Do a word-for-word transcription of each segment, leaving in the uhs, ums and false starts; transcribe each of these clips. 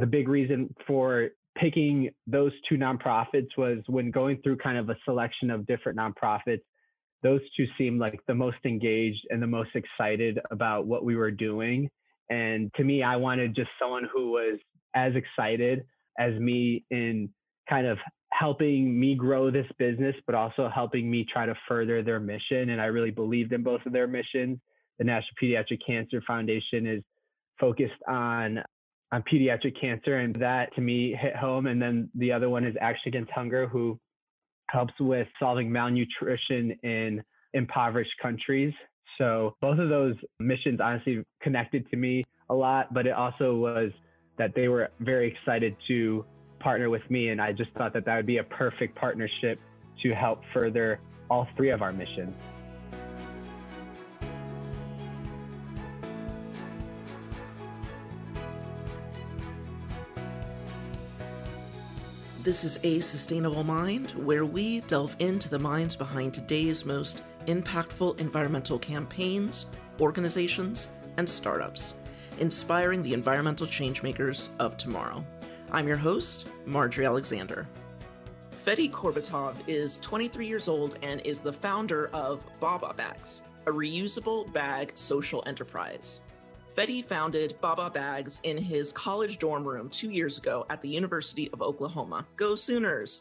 the big reason for picking those two nonprofits was when going through kind of a selection of different nonprofits, those two seemed like the most engaged and the most excited about what we were doing. And to me, I wanted just someone who was as excited as me in kind of helping me grow this business, but also helping me try to further their mission. And I really believed in both of their missions. The National Pediatric Cancer Foundation is focused on, on pediatric cancer, and that to me hit home. And then the other one is Action Against Hunger, who helps with solving malnutrition in impoverished countries. So both of those missions honestly connected to me a lot, but it also was that they were very excited to partner with me. And I just thought that that would be a perfect partnership to help further all three of our missions. This is A Sustainable Mind, where we delve into the minds behind today's most impactful environmental campaigns, organizations, and startups, inspiring the environmental changemakers of tomorrow. I'm your host, Marjorie Alexander. Fedi Korbutov is twenty-three years old and is the founder of Baba Bags, a reusable bag social enterprise. Fedi founded Baba Bags in his college dorm room two years ago at the University of Oklahoma. Go Sooners!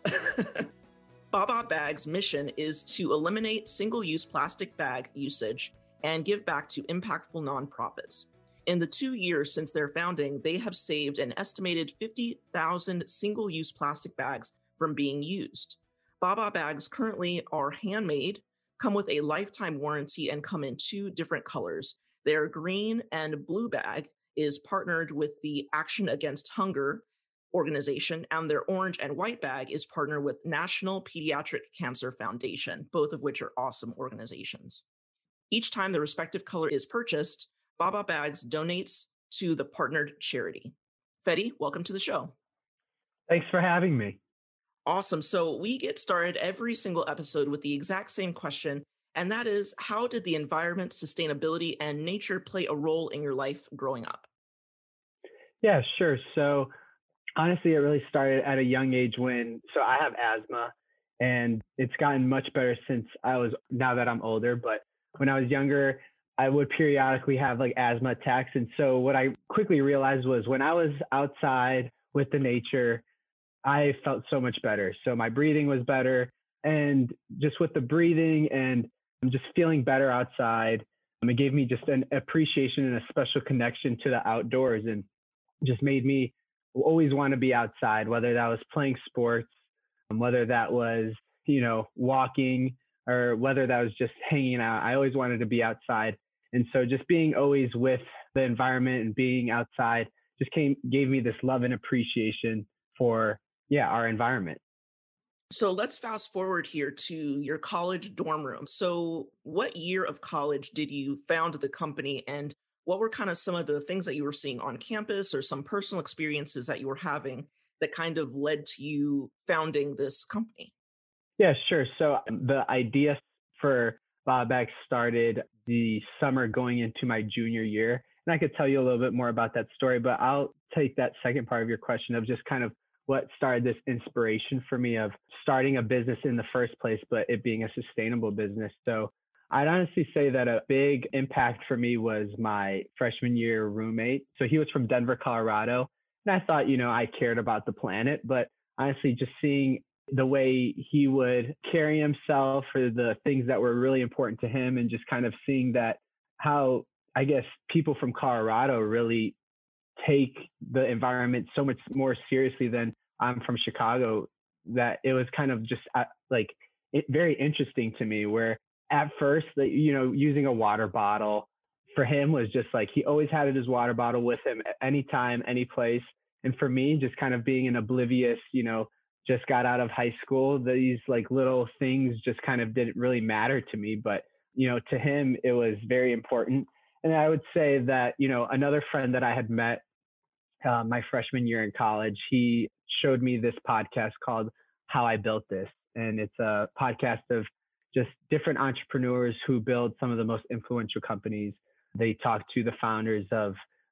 Baba Bags' mission is to eliminate single-use plastic bag usage and give back to impactful nonprofits. In the two years since their founding, they have saved an estimated fifty thousand single-use plastic bags from being used. Baba Bags currently are handmade, come with a lifetime warranty, and come in two different colors. Their green and blue bag is partnered with the Action Against Hunger organization, and their orange and white bag is partnered with National Pediatric Cancer Foundation, both of which are awesome organizations. Each time the respective color is purchased, Baba Bags donates to the partnered charity. Fedi, welcome to the show. Thanks for having me. Awesome. So we get started every single episode with the exact same question, and that is, how did the environment, sustainability, and nature play a role in your life growing up? Yeah, sure. So honestly, it really started at a young age when, so I have asthma, and it's gotten much better since I was, now that I'm older, but when I was younger, I would periodically have like asthma attacks. And so what I quickly realized was when I was outside with the nature, I felt so much better. So my breathing was better, and just with the breathing and I'm just feeling better outside. Um, it gave me just an appreciation and a special connection to the outdoors, and just made me always want to be outside, whether that was playing sports, um, whether that was, you know, walking, or whether that was just hanging out. I always wanted to be outside. And so just being always with the environment and being outside just came, gave me this love and appreciation for, yeah, our environment. So let's fast forward here to your college dorm room. So what year of college did you found the company, and what were kind of some of the things that you were seeing on campus or some personal experiences that you were having that kind of led to you founding this company? Yeah, sure. So the idea for Baba Bags started the summer going into my junior year. And I could tell you a little bit more about that story, but I'll take that second part of your question of just kind of what started this inspiration for me of starting a business in the first place, but it being a sustainable business. So I'd honestly say that a big impact for me was my freshman year roommate. So he was from Denver, Colorado. And I thought, you know, I cared about the planet, but honestly, just seeing the way he would carry himself for the things that were really important to him, and just kind of seeing that how, I guess, people from Colorado really take the environment so much more seriously than I'm from Chicago, that it was kind of just uh, like it, very interesting to me, where at first, that, you know, using a water bottle for him was just like, he always had his water bottle with him at any time, any place. And for me, just kind of being an oblivious, you know, just got out of high school, these like little things just kind of didn't really matter to me. But, you know, to him, it was very important. And I would say that, you know, another friend that I had met uh, my freshman year in college, he showed me this podcast called How I Built This. And it's a podcast of just different entrepreneurs who build some of the most influential companies. They talk to the founders of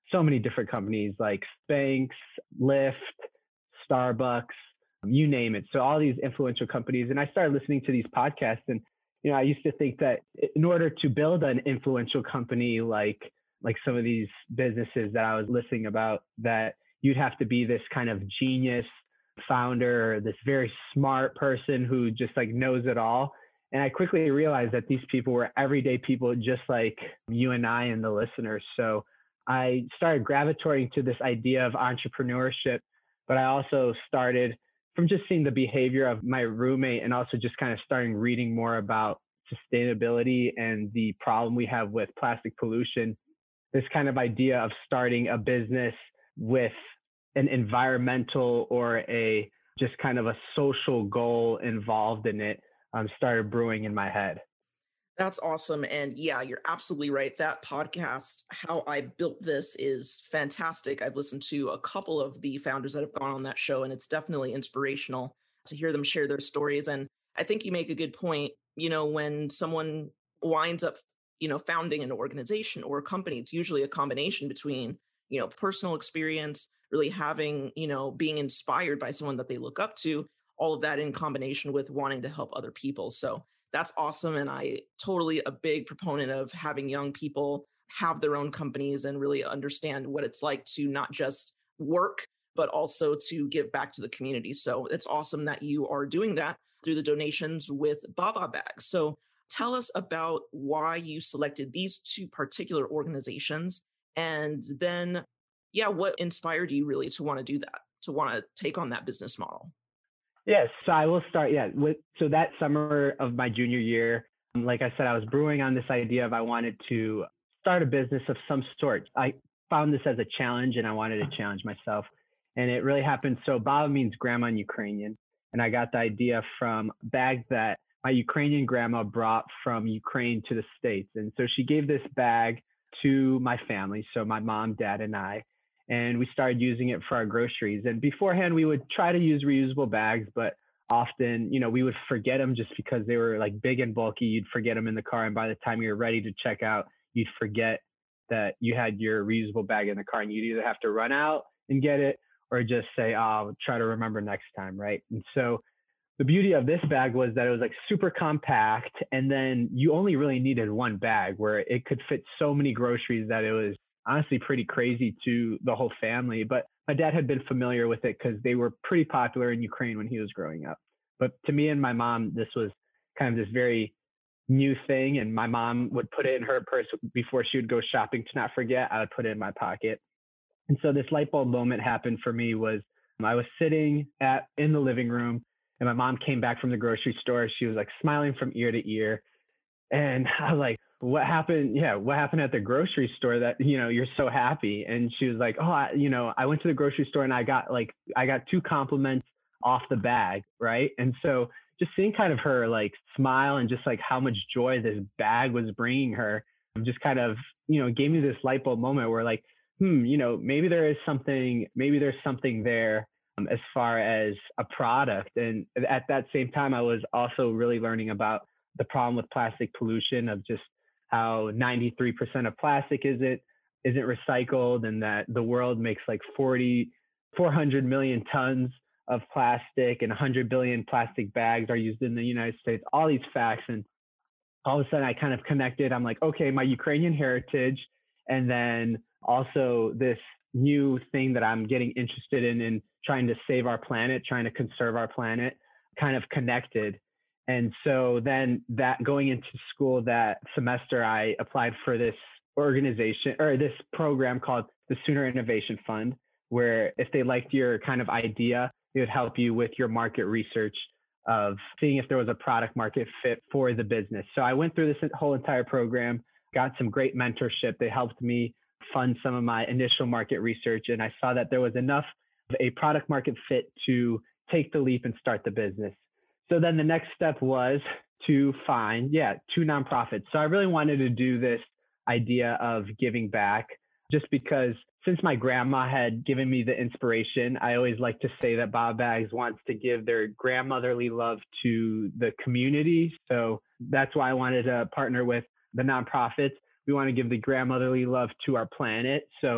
so many different companies like Spanx, Lyft, Starbucks, you name it. So all these influential companies. And I started listening to these podcasts. And, you know, I used to think that in order to build an influential company like like some of these businesses that I was listening about, that you'd have to be this kind of genius founder, this very smart person who just like knows it all. And I quickly realized that these people were everyday people just like you and I and the listeners. So I started gravitating to this idea of entrepreneurship, but I also started from just seeing the behavior of my roommate and also just kind of starting reading more about sustainability and the problem we have with plastic pollution. This kind of idea of starting a business with an environmental or a just kind of a social goal involved in it um, started brewing in my head. That's awesome. And yeah, you're absolutely right. That podcast, How I Built This, is fantastic. I've listened to a couple of the founders that have gone on that show, and it's definitely inspirational to hear them share their stories. And I think you make a good point. You know, when someone winds up, you know, founding an organization or a company, it's usually a combination between, you know, personal experience, really having, you know, being inspired by someone that they look up to, all of that in combination with wanting to help other people. So that's awesome. And I totally a big proponent of having young people have their own companies and really understand what it's like to not just work, but also to give back to the community. So it's awesome that you are doing that through the donations with Baba Bags. So tell us about why you selected these two particular organizations. And then, yeah, what inspired you really to want to do that, to want to take on that business model? Yes, so I will start. Yeah, with so that summer of my junior year, like I said, I was brewing on this idea of I wanted to start a business of some sort. I found this as a challenge, and I wanted to challenge myself, and it really happened. So Baba means grandma in Ukrainian, and I got the idea from a bag that my Ukrainian grandma brought from Ukraine to the States, and so she gave this bag to my family, so my mom, dad, and I. And we started using it for our groceries. And beforehand, we would try to use reusable bags, but often, you know, we would forget them just because they were like big and bulky. You'd forget them in the car. And by the time you were ready to check out, you'd forget that you had your reusable bag in the car, and you'd either have to run out and get it or just say, oh, I'll try to remember next time. Right. And so the beauty of this bag was that it was like super compact. And then you only really needed one bag where it could fit so many groceries that it was honestly pretty crazy to the whole family. But my dad had been familiar with it because they were pretty popular in Ukraine when he was growing up. But to me and my mom, this was kind of this very new thing. And my mom would put it in her purse before she would go shopping to not forget. I would put it in my pocket. And so this light bulb moment happened for me was I was sitting at in the living room, and my mom came back from the grocery store. She was like smiling from ear to ear. And I was like, what happened? Yeah. What happened at the grocery store that, you know, you're so happy? And she was like, oh, I, you know, I went to the grocery store and I got like, I got two compliments off the bag. Right. And so just seeing kind of her like smile and just like how much joy this bag was bringing her just kind of, you know, gave me this light bulb moment where like, hmm, you know, maybe there is something, maybe there's something there um, as far as a product. And at that same time, I was also really learning about the problem with plastic pollution, of just how ninety-three percent of plastic isn't isn't recycled, and that the world makes like forty, four hundred million tons of plastic, and one hundred billion plastic bags are used in the United States. All these facts, and all of a sudden I kind of connected. I'm like, okay, my Ukrainian heritage, and then also this new thing that I'm getting interested in, in trying to save our planet, trying to conserve our planet, kind of connected. And so then that going into school that semester, I applied for this organization or this program called the Sooner Innovation Fund, where if they liked your kind of idea, it would help you with your market research of seeing if there was a product market fit for the business. So I went through this whole entire program, got some great mentorship. They helped me fund some of my initial market research. And I saw that there was enough of a product market fit to take the leap and start the business. So then the next step was to find, yeah, two nonprofits. So I really wanted to do this idea of giving back, just because since my grandma had given me the inspiration, I always like to say that Baba Bags wants to give their grandmotherly love to the community. So that's why I wanted to partner with the nonprofits. We want to give the grandmotherly love to our planet. So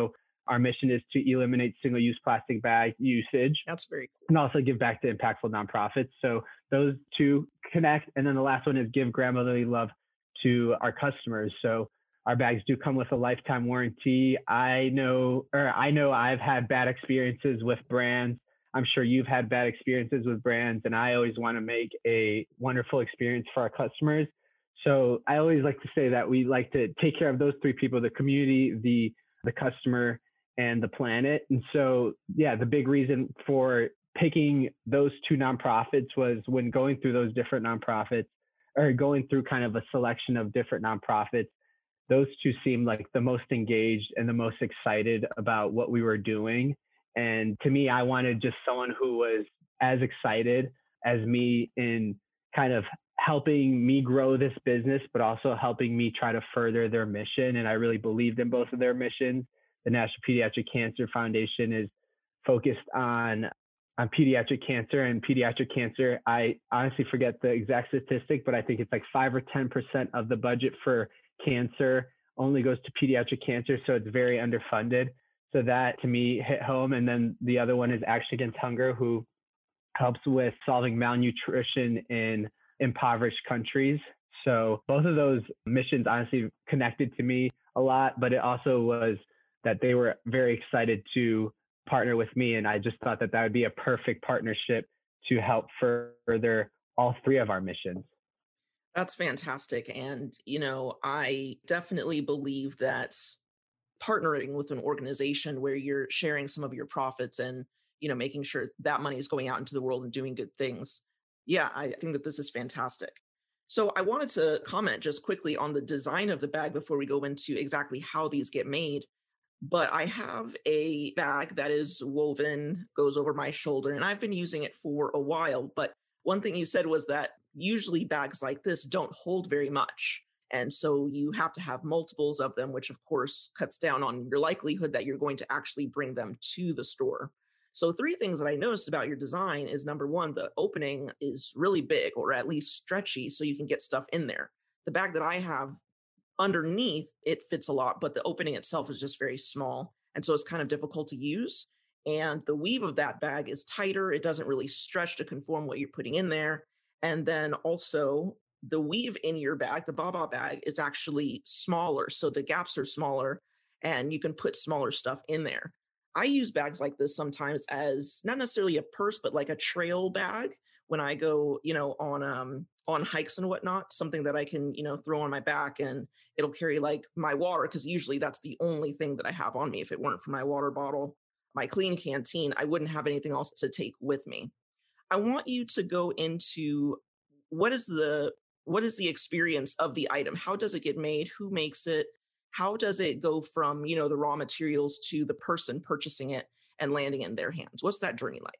Our mission is to eliminate single-use plastic bag usage That's very cool. and also give back to impactful nonprofits. So those two connect. And then the last one is give grandmotherly love to our customers. So our bags do come with a lifetime warranty. I know, or I know I've had bad experiences with brands. I'm sure you've had bad experiences with brands, and I always want to make a wonderful experience for our customers. So I always like to say that we like to take care of those three people: the community, the the customer, and the planet. And so, yeah, the big reason for picking those two nonprofits was when going through those different nonprofits, or going through kind of a selection of different nonprofits, those two seemed like the most engaged and the most excited about what we were doing. And to me, I wanted just someone who was as excited as me in kind of helping me grow this business, but also helping me try to further their mission. And I really believed in both of their missions. The National Pediatric Cancer Foundation is focused on on pediatric cancer, and pediatric cancer, I honestly forget the exact statistic, but I think it's like five or ten percent of the budget for cancer only goes to pediatric cancer. So it's very underfunded. So that to me hit home. And then the other one is Action Against Hunger, who helps with solving malnutrition in impoverished countries. So both of those missions honestly connected to me a lot, but it also was that they were very excited to partner with me. And I just thought that that would be a perfect partnership to help further all three of our missions. That's fantastic. And, you know, I definitely believe that partnering with an organization where you're sharing some of your profits and, you know, making sure that money is going out into the world and doing good things. Yeah, I think that this is fantastic. So I wanted to comment just quickly on the design of the bag before we go into exactly how these get made. But I have a bag that is woven, goes over my shoulder, and I've been using it for a while. But one thing you said was that usually bags like this don't hold very much. And so you have to have multiples of them, which of course cuts down on your likelihood that you're going to actually bring them to the store. So three things that I noticed about your design is, number one, the opening is really big, or at least stretchy, so you can get stuff in there. The bag that I have, underneath, it fits a lot, but the opening itself is just very small. And so it's kind of difficult to use. And the weave of that bag is tighter. It doesn't really stretch to conform what you're putting in there. And then also the weave in your bag, the Baba bag, is actually smaller. So the gaps are smaller and you can put smaller stuff in there. I use bags like this sometimes as not necessarily a purse, but like a trail bag when I go, you know, on um on hikes and whatnot, something that I can, you know, throw on my back and it'll carry like my water, because usually that's the only thing that I have on me. If it weren't for my water bottle, my clean canteen, I wouldn't have anything else to take with me. I want you to go into what is the what is the experience of the item? How does it get made? Who makes it? How does it go from, you know, the raw materials to the person purchasing it and landing in their hands? What's that journey like?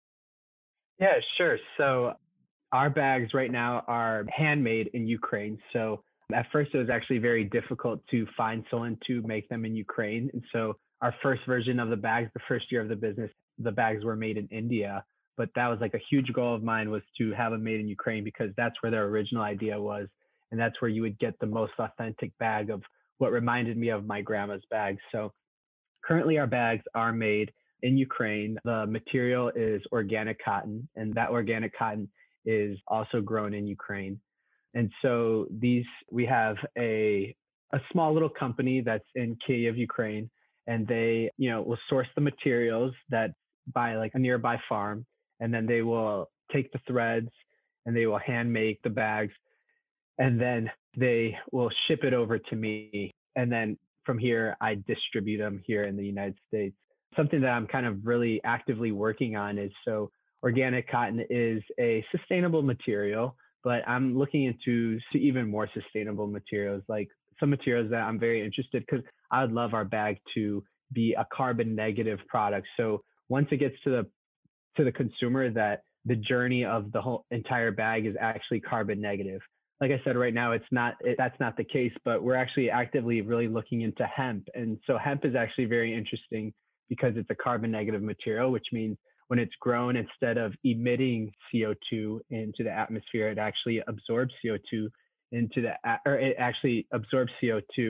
Yeah, sure. So our bags right now are handmade in Ukraine. So at first it was actually very difficult to find someone to make them in Ukraine. And so our first version of the bags, the first year of the business, the bags were made in India. But that was like a huge goal of mine, was to have them made in Ukraine, because that's where their original idea was. And that's where you would get the most authentic bag of what reminded me of my grandma's bags. So currently our bags are made in Ukraine. The material is organic cotton, and that organic cotton is also grown in Ukraine. And so these, we have a a small little company that's in Kyiv, Ukraine, and they, you know, will source the materials that by like a nearby farm, and then they will take the threads and they will hand make the bags, and then they will ship it over to me. And then from here, I distribute them here in the United States. Something that I'm kind of really actively working on is, so organic cotton is a sustainable material, but I'm looking into even more sustainable materials, like some materials that I'm very interested, because I would love our bag to be a carbon negative product. So once it gets to the to the consumer, that the journey of the whole entire bag is actually carbon negative. Like I said, right now, it's not, it, that's not the case, but we're actually actively really looking into hemp. And so hemp is actually very interesting because it's a carbon negative material, which means when it's grown, instead of emitting C O two into the atmosphere, it actually absorbs C O two into the, or it actually absorbs C O two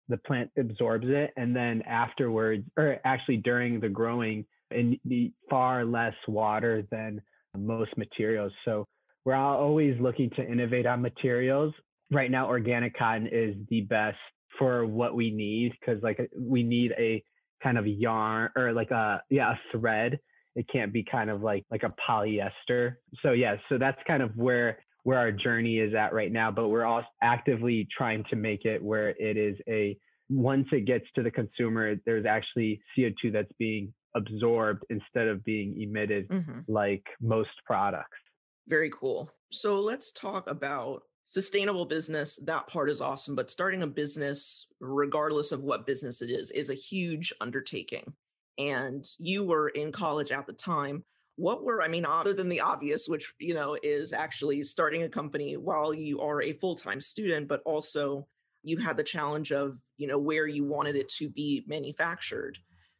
the plant absorbs it. And then afterwards, or actually during the growing, it needs far less water than most materials. So we're always looking to innovate on materials. Right now, organic cotton is the best for what we need, because like we need a kind of yarn or like a, yeah, a thread. It can't be kind of like, like a polyester. So yeah, so that's kind of where, where our journey is at right now, but we're also actively trying to make it where it is a, once it gets to the consumer, there's actually C O two that's being absorbed instead of being emitted Mm-hmm. like most products. Very cool. So let's talk about sustainable business. That part is awesome, but starting a business, regardless of what business it is, is a huge undertaking. And you were in college at the time. What were, I mean, other than the obvious, which, you know, is actually starting a company while you are a full-time student, but also you had the challenge of, you know, where you wanted it to be manufactured.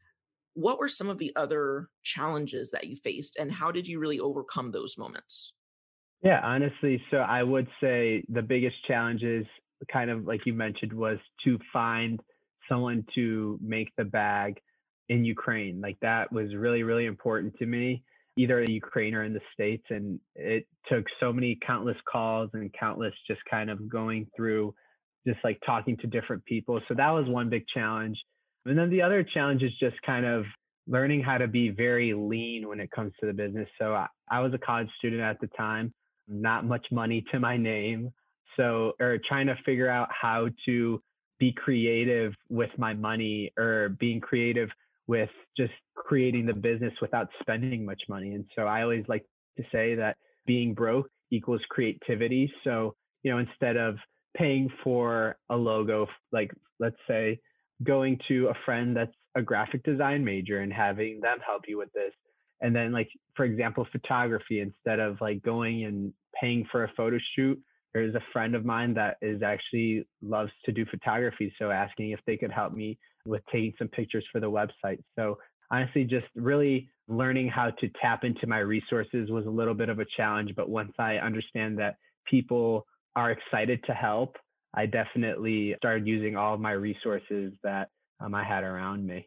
What were some of the other challenges that you faced, and how did you really overcome those moments? Yeah, honestly, so I would say the biggest challenges, kind of like you mentioned, was to find someone to make the bag in Ukraine. Like that was really, really important to me, either in Ukraine or in the States. And it took so many countless calls and countless just kind of going through, just like talking to different people. So that was one big challenge. And then the other challenge is just kind of learning how to be very lean when it comes to the business. So I, I was a college student at the time, not much money to my name. So, or trying to figure out how to be creative with my money, or being creative with just creating the business without spending much money. And so I always like to say that being broke equals creativity. So, you know, instead of paying for a logo, like let's say going to a friend that's a graphic design major and having them help you with this. And then like, for example, photography, instead of like going and paying for a photo shoot, there's a friend of mine that is actually loves to do photography. So asking if they could help me with taking some pictures for the website. So honestly, just really learning how to tap into my resources was a little bit of a challenge. But once I understand that people are excited to help, I definitely started using all of my resources that um, I had around me.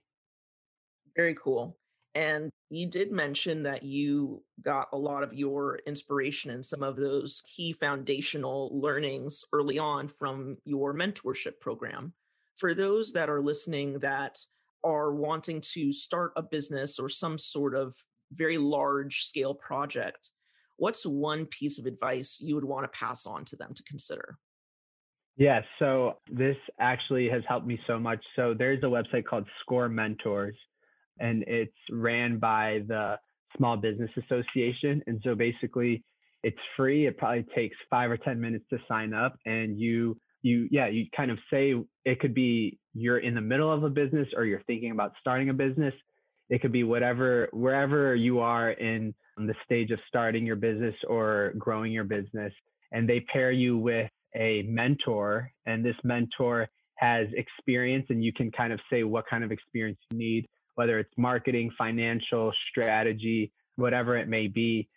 Very cool. And you did mention that you got a lot of your inspiration and some of those key foundational learnings early on from your mentorship program. For those that are listening that are wanting to start a business or some sort of very large scale project, what's one piece of advice you would want to pass on to them to consider? Yeah, so this actually has helped me so much. So there's a website called Score Mentors, and it's ran by the Small Business Association. And so basically it's free. It probably takes five or ten minutes to sign up, and you you yeah, you kind of say, it could be you're in the middle of a business or you're thinking about starting a business. It could be whatever, wherever you are in the stage of starting your business or growing your business. And they pair you with a mentor, and this mentor has experience, and you can kind of say what kind of experience you need, whether it's marketing, financial, strategy, whatever it may be.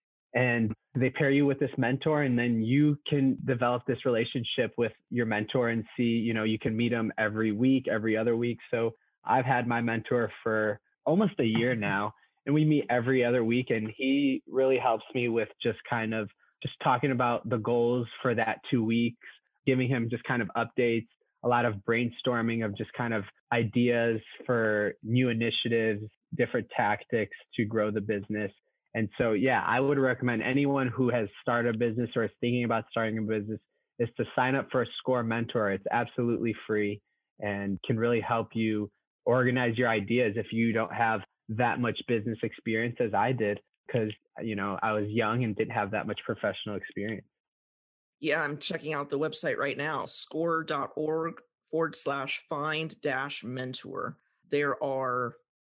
And they pair you with this mentor, and then you can develop this relationship with your mentor and see, you know, you can meet them every week, every other week. So I've had my mentor for almost a year now, and we meet every other week, and he really helps me with just kind of just talking about the goals for that two weeks, giving him just kind of updates, a lot of brainstorming of just kind of ideas for new initiatives, different tactics to grow the business. And so, yeah, I would recommend anyone who has started a business or is thinking about starting a business is to sign up for a Score Mentor. It's absolutely free and can really help you organize your ideas if you don't have that much business experience as I did, because, you know, I was young and didn't have that much professional experience. Yeah, I'm checking out the website right now, score.org forward slash find dash mentor. There are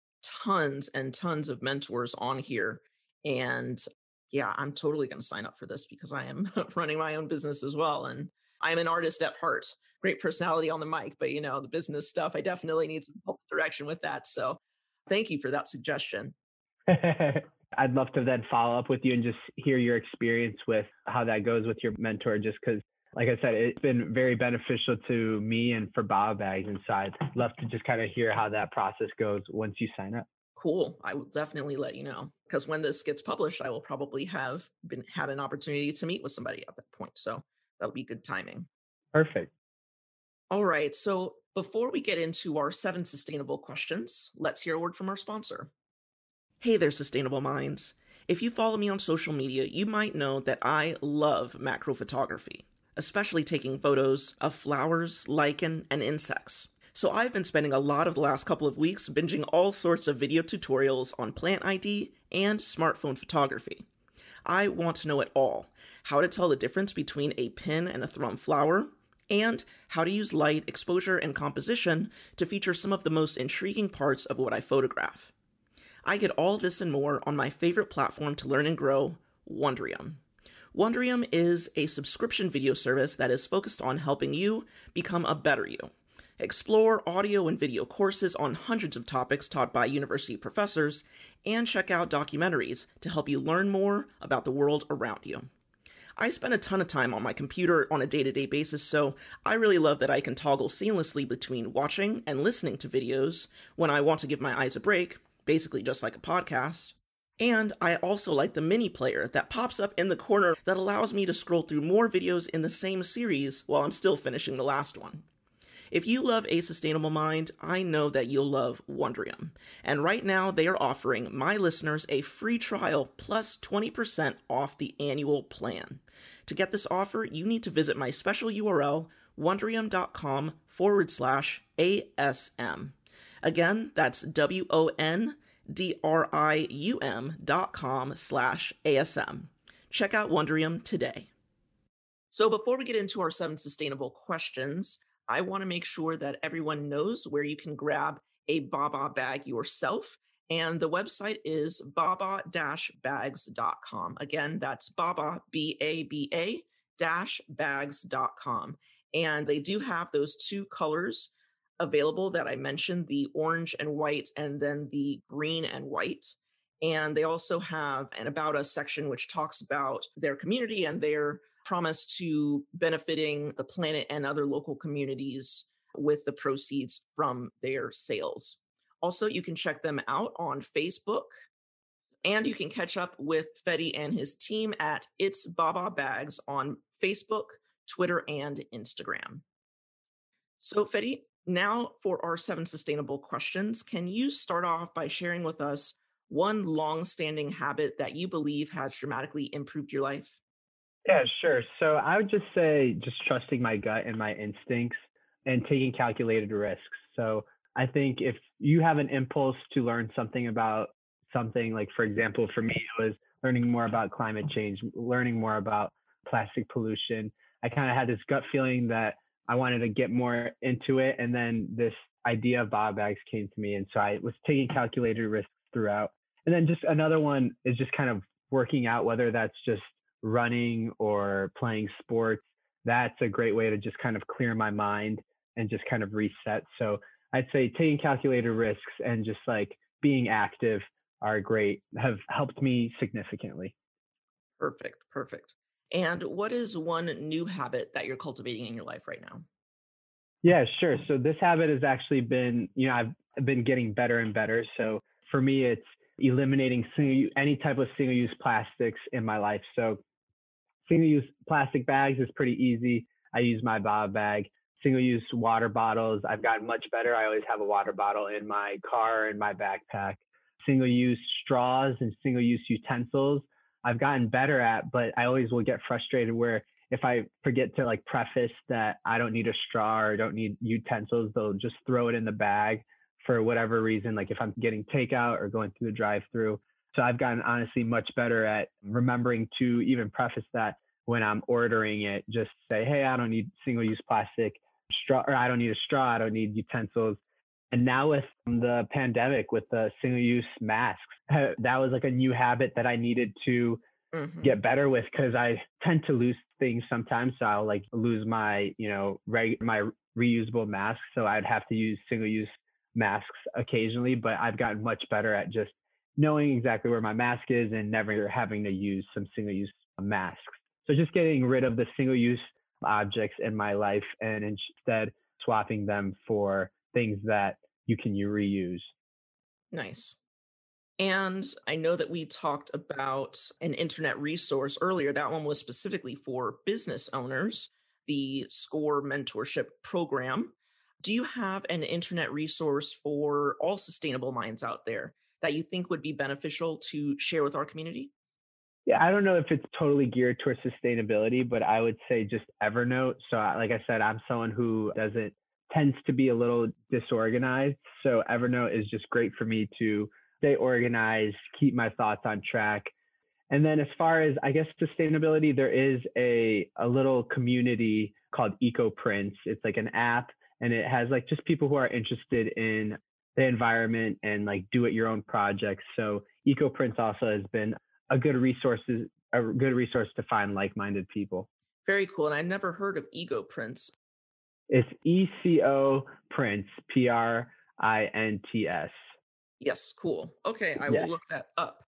tons and tons of mentors on here. And yeah, I'm totally going to sign up for this because I am running my own business as well. And I'm an artist at heart. Great personality on the mic, but you know, the business stuff, I definitely need some help direction with that. So thank you for that suggestion. I'd love to then follow up with you and just hear your experience with how that goes with your mentor, just because like I said, it's been very beneficial to me and for Baba Bags. And so I'd love to just kind of hear how that process goes once you sign up. Cool. I will definitely let you know, because when this gets published, I will probably have been had an opportunity to meet with somebody at that point. So that'll be good timing. Perfect. All right. So before we get into our seven sustainable questions, let's hear a word from our sponsor. Hey there, Sustainable Minds. If you follow me on social media, you might know that I love macro photography, especially taking photos of flowers, lichen, and insects. So I've been spending a lot of the last couple of weeks binging all sorts of video tutorials on plant I D and smartphone photography. I want to know it all: how to tell the difference between a pin and a thrum flower, and how to use light, exposure, and composition to feature some of the most intriguing parts of what I photograph. I get all this and more on my favorite platform to learn and grow, Wondrium. Wondrium is a subscription video service that is focused on helping you become a better you. Explore audio and video courses on hundreds of topics taught by university professors, and check out documentaries to help you learn more about the world around you. I spend a ton of time on my computer on a day-to-day basis, so I really love that I can toggle seamlessly between watching and listening to videos when I want to give my eyes a break, basically just like a podcast. And I also like the mini player that pops up in the corner that allows me to scroll through more videos in the same series while I'm still finishing the last one. If you love A Sustainable Mind, I know that you'll love Wondrium. And right now, they are offering my listeners a free trial plus twenty percent off the annual plan. To get this offer, you need to visit my special U R L, wondrium.com forward slash ASM. Again, that's W-O-N-D-R-I-U-M dot com slash ASM. Check out Wondrium today. So before we get into our seven sustainable questions, I want to make sure that everyone knows where you can grab a Baba bag yourself. And the website is baba dash bags dot com. Again, that's Baba, B A B A, dash bags dot com. And they do have those two colors available that I mentioned, the orange and white, and then the green and white. And they also have an About Us section, which talks about their community and their promise to benefiting the planet and other local communities with the proceeds from their sales. Also, you can check them out on Facebook, and you can catch up with Fedi and his team at It's Baba Bags on Facebook, Twitter, and Instagram. So, Fedi, now for our seven sustainable questions. Can you start off by sharing with us one long-standing habit that you believe has dramatically improved your life? Yeah, sure. So I would just say just trusting my gut and my instincts and taking calculated risks. So I think if you have an impulse to learn something about something, like, for example, for me, it was learning more about climate change, learning more about plastic pollution. I kind of had this gut feeling that I wanted to get more into it. And then this idea of Baba Bags came to me. And so I was taking calculated risks throughout. And then just another one is just kind of working out, whether that's just running or playing sports. That's a great way to just kind of clear my mind and just kind of reset. So I'd say taking calculated risks and just like being active are great, have helped me significantly. Perfect, perfect. And what is one new habit that you're cultivating in your life right now? Yeah, sure. So this habit has actually been, you know, I've been getting better and better. So for me, it's eliminating single, any type of single-use plastics in my life. So single-use plastic bags is pretty easy. I use my Baba bag. Single-use water bottles, I've gotten much better. I always have a water bottle in my car and my backpack. Single-use straws and single-use utensils, I've gotten better at, but I always will get frustrated where if I forget to like preface that I don't need a straw or don't need utensils, they'll just throw it in the bag for whatever reason, like if I'm getting takeout or going through the drive-through. So I've gotten honestly much better at remembering to even preface that when I'm ordering it, just say, hey, I don't need single-use plastic straw, or I don't need a straw, I don't need utensils. And now with the pandemic, with the single-use masks, that was like a new habit that I needed to mm-hmm. get better with, because I tend to lose things sometimes. So I'll like lose my, you know, reg- my reusable mask. So I'd have to use single-use masks occasionally, but I've gotten much better at just knowing exactly where my mask is and never having to use some single-use masks. So just getting rid of the single-use objects in my life and instead swapping them for things that you can reuse. Nice. And I know that we talked about an internet resource earlier. That one was specifically for business owners, the SCORE mentorship program. Do you have an internet resource for all sustainable minds out there that you think would be beneficial to share with our community? Yeah, I don't know if it's totally geared towards sustainability, but I would say just Evernote. So, I- like I said, I'm someone who doesn't tends to be a little disorganized. So, Evernote is just great for me to stay organized, keep my thoughts on track. And then, as far as I guess sustainability, there is a a little community called EcoPrints. It's like an app, and it has like just people who are interested in the environment and like do it your own projects. So, EcoPrints also has been a good resources a good resource to find like-minded people. Very cool. And I never heard of Ego Prints. It's E C O Prints, P R I N T S. Yes, cool. Okay, I will Yes. look that up.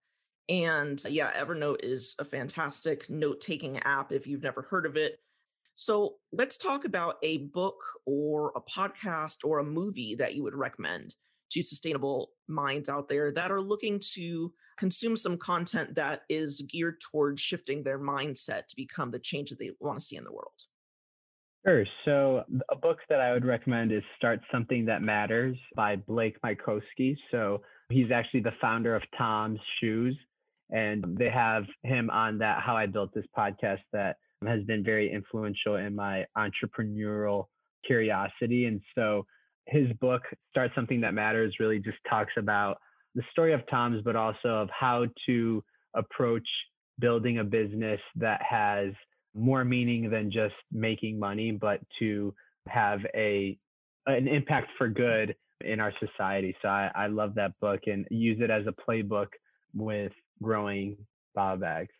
And yeah, Evernote is a fantastic note taking app if you've never heard of it. So let's talk about a book or a podcast or a movie that you would recommend to sustainable minds out there that are looking to consume some content that is geared towards shifting their mindset to become the change that they want to see in the world. Sure. So a book that I would recommend is Start Something That Matters by Blake Mycoskie. So he's actually the founder of Tom's Shoes, and they have him on that How I Built This podcast that has been very influential in my entrepreneurial curiosity. And so his book, Start Something That Matters, really just talks about the story of Tom's, but also of how to approach building a business that has more meaning than just making money, but to have a an impact for good in our society. So I, I love that book and use it as a playbook with growing Baba Bags.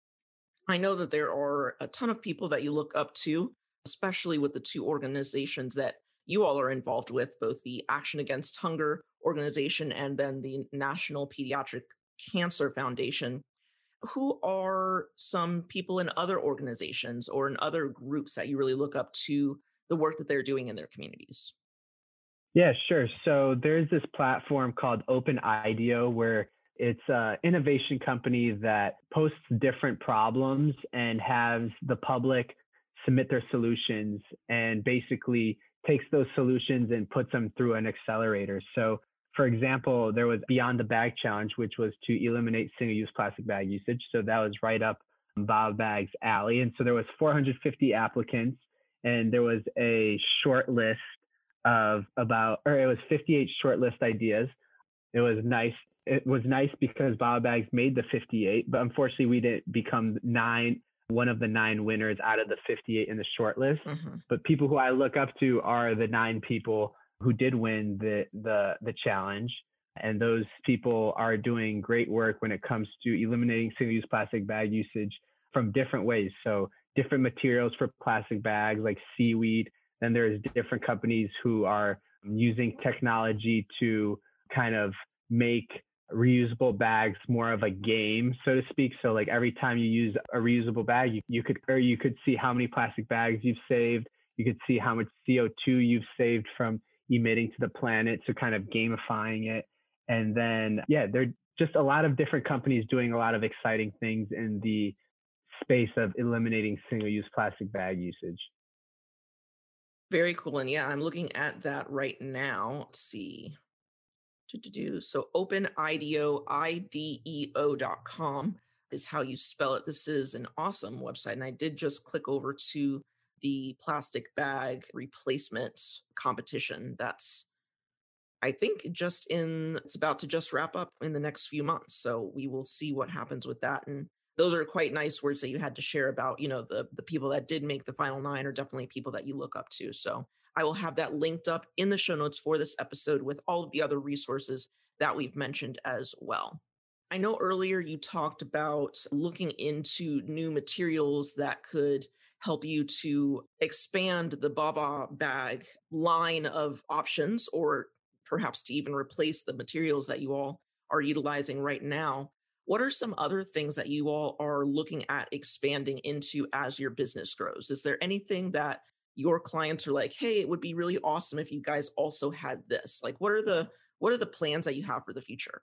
I know that there are a ton of people that you look up to, especially with the two organizations that you all are involved with, both the Action Against Hunger organization and then the National Pediatric Cancer Foundation. Who are some people in other organizations or in other groups that you really look up to the work that they're doing in their communities? Yeah, sure. So there's this platform called Open IDEO where it's an innovation company that posts different problems and has the public submit their solutions and basically takes those solutions and puts them through an accelerator. So for example, there was Beyond the Bag Challenge, which was to eliminate single-use plastic bag usage. So that was right up Baba Bag's alley. And so there was four hundred fifty applicants, and there was a short list of about, or it was fifty-eight short list ideas. It was nice. It was nice because Baba Bags made the fifty-eight, but unfortunately we didn't become nine, one of the nine winners out of the fifty-eight in the short list. Mm-hmm. But people who I look up to are the nine people who did win the, the, the challenge. And those people are doing great work when it comes to eliminating single-use plastic bag usage from different ways. So different materials for plastic bags like seaweed. Then there's different companies who are using technology to kind of make reusable bags more of a game, so to speak. So like every time you use a reusable bag, you, you could, or you could see how many plastic bags you've saved. You could see how much C O two you've saved from emitting to the planet. So kind of gamifying it. And then, yeah, there are just a lot of different companies doing a lot of exciting things in the space of eliminating single-use plastic bag usage. Very cool. And yeah, I'm looking at that right now. Let's see. Do-do-do. So open ideo, I D E O dot com is how you spell it. This is an awesome website. And I did just click over to the plastic bag replacement competition. That's, I think, just in, it's about to just wrap up in the next few months. So we will see what happens with that. And those are quite nice words that you had to share about, you know, the, the people that did make the final nine are definitely people that you look up to. So I will have that linked up in the show notes for this episode with all of the other resources that we've mentioned as well. I know earlier you talked about looking into new materials that could help you to expand the Baba Bag line of options, or perhaps to even replace the materials that you all are utilizing right now. what are some other things that you all are looking at expanding into as your business grows? Is there anything that your clients are like, hey, it would be really awesome if you guys also had this? Like, what are the what are the plans that you have for the future?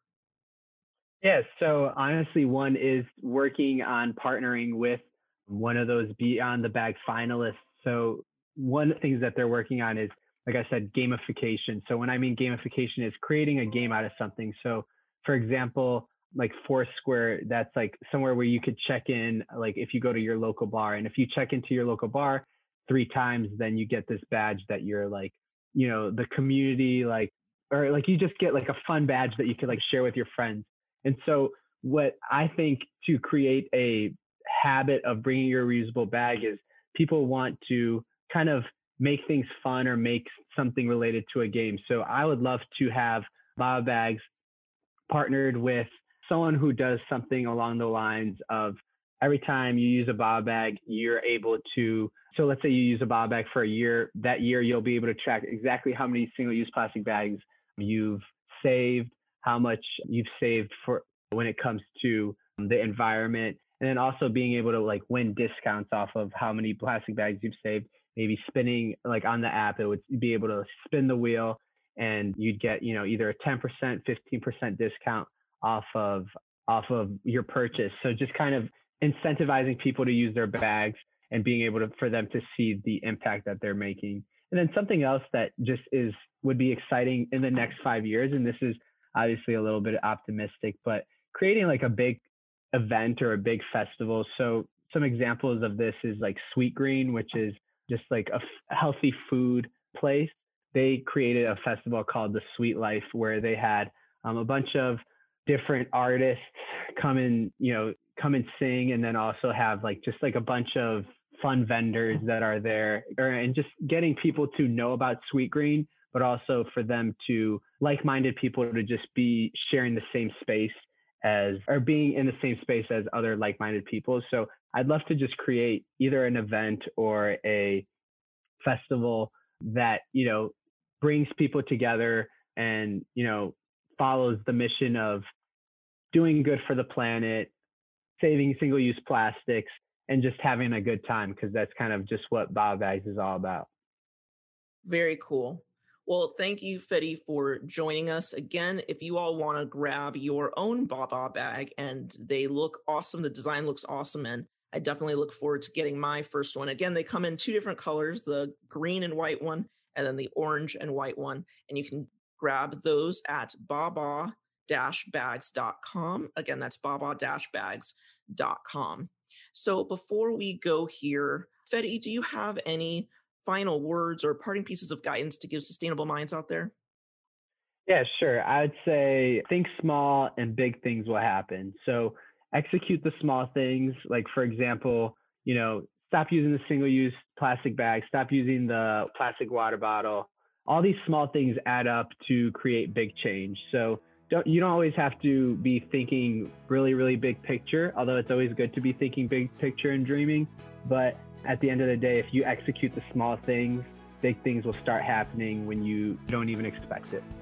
Yeah, so honestly, one is working on partnering with one of those Beyond the Bag finalists. So one of the things that they're working on is, like I said, gamification. So when I mean gamification, is creating a game out of something. So for example, like Foursquare, that's like somewhere where you could check in, like if you go to your local bar, and if you check into your local bar three times, then you get this badge that you're like, you know, the community, like, or like you just get like a fun badge that you could like share with your friends. And so what I think to create a habit of bringing your reusable bag is people want to kind of make things fun or make something related to a game. So I would love to have Baba Bags partnered with someone who does something along the lines of every time you use a Baba Bag, you're able to, so let's say you use a Baba Bag for a year, that year you'll be able to track exactly how many single-use plastic bags you've saved, how much you've saved for when it comes to the environment, and then also being able to like win discounts off of how many plastic bags you've saved. Maybe spinning like on the app, it would be able to spin the wheel and you'd get, you know, either a ten percent, fifteen percent discount off of off of your purchase. So just kind of incentivizing people to use their bags and being able to for them to see the impact that they're making. And then something else that just is would be exciting in the next five years, and this is obviously a little bit optimistic, but creating like a big event or a big festival. So some examples of this is like Sweetgreen, which is just like a f- healthy food place. They created a festival called The Sweet Life, where they had um, a bunch of different artists come and, you know, come and sing, and then also have like just like a bunch of fun vendors that are there, or, and just getting people to know about Sweetgreen, but also for them to like-minded people to just be sharing the same space as, or being in the same space as other like-minded people. So I'd love to just create either an event or a festival that, you know, brings people together and, you know, follows the mission of doing good for the planet, saving single-use plastics, and just having a good time, because that's kind of just what Baba Bags is all about. Very cool. Well, thank you, Fedi, for joining us. Again, if you all want to grab your own Baba Bag, and they look awesome, the design looks awesome, and I definitely look forward to getting my first one. Again, they come in two different colors, the green and white one, and then the orange and white one. And you can grab those at baba dash bags dot com. Again, that's baba dash bags dot com. So before we go here, Fedi, do you have any final words or parting pieces of guidance to give sustainable minds out there? Yeah, sure. I'd say think small and big things will happen. So execute the small things. Like, for example, you know, stop using the single-use plastic bag, stop using the plastic water bottle. All these small things add up to create big change. So don't, you don't always have to be thinking really, really big picture, although it's always good to be thinking big picture and dreaming. But at the end of the day, if you execute the small things, big things will start happening when you don't even expect it.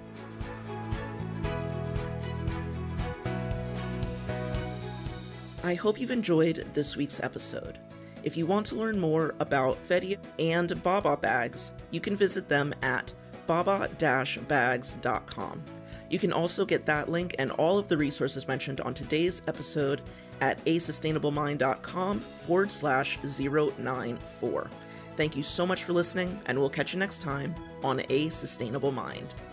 I hope you've enjoyed this week's episode. If you want to learn more about Fedi and Baba Bags, you can visit them at baba dash bags dot com. You can also get that link and all of the resources mentioned on today's episode at a sustainable mind dot com forward slash zero nine four. Thank you so much for listening, and we'll catch you next time on A Sustainable Mind.